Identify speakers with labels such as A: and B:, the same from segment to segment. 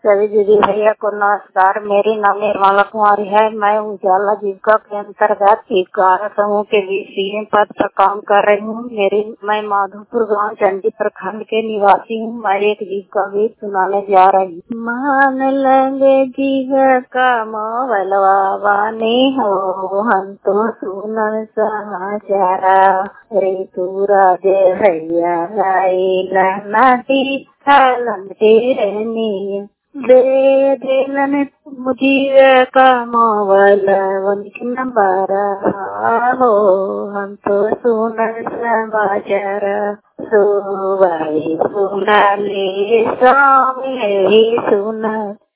A: सभी दीदी भैया को नमस्कार। मेरी नाम निर्मला कुमारी है। मैं उजाला जीविका के अंतर्गत जीविका समूह के सीएम पद पर काम कर रही हूँ। मैं माधोपुर गांव चंडी प्रखंड के निवासी हूँ। मैं एक जीविका गीत सुनाने जा रही हूँ। मान लेंगे जीविका मोबलवा वानी हो, हम तो सुनन समाचार रे पूरा दे भैया नाटी लंटी दे देलन मुझे का मोबाइल नंबर हो, हम तो सुनन समाचार सो भाई सुना ले सामने सुना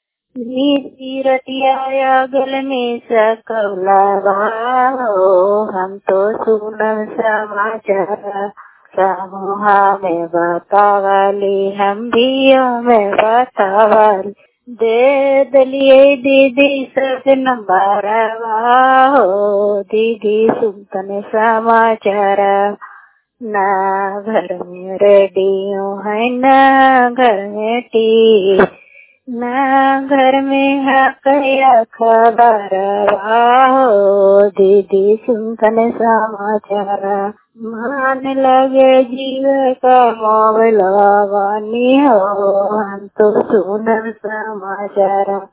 A: रतिया गल में सकौला हो, हम तो सुनन समाचार समूहा में बतावाली हम भी में बतावाली दे दलिए दीदी सब नंबर हो, दीदी सुनतन समाचार ना घर में रेडियो है ना घर में टी ना घर में है कया खबर हो, दीदी सुनतन समाचार मान लगे जीव का मोबाइल वानी हो, हम तो सुनन समाचार।